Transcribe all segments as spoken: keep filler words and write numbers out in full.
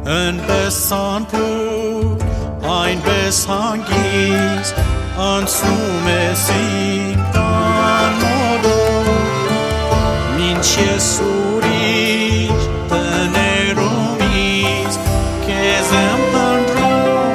Yn besan pŵr, ein besangis, ansum esim tan modo. Min Jesurish tenerumis, kezem pandrum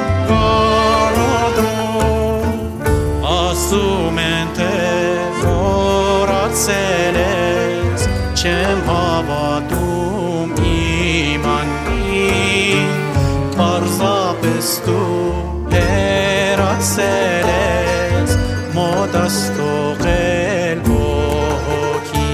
garodrum. Asumente forat seles, cem havadum imani. Barza bestu erat seles, modasto gelbo ki.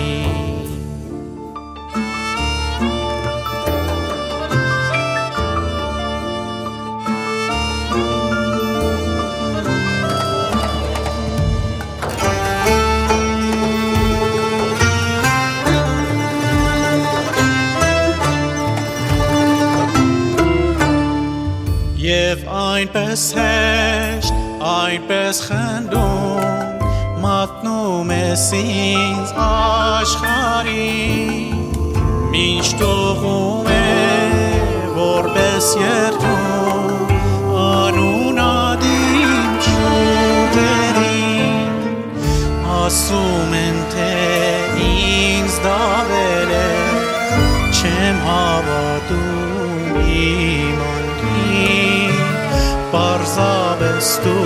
Եվ այնպես հեշտ, այնպես խնդում, մատնում ես ինձ աշխարհին, մինչ տողում է որպես երդում, անունադիմ ճյուղերին, ասում են թե ինձ դավել է, չեմ հավատում իմ անկին. Պարզաբեստու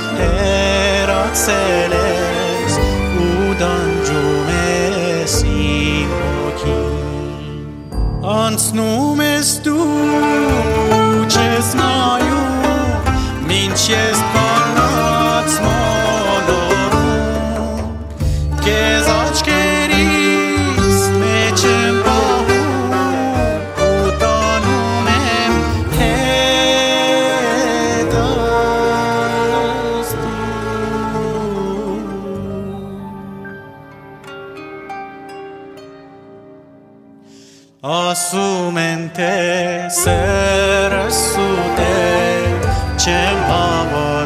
հերացել ես ու դանջում ես իմ հոգին. Անցնում ես դու ու չես նայում, մինչ ես բանած մոլորում, կեզ աչքերիս մեջ եմ պահում ու տանում եմ ասում են թե սերը սուտ է, չեմ հավատում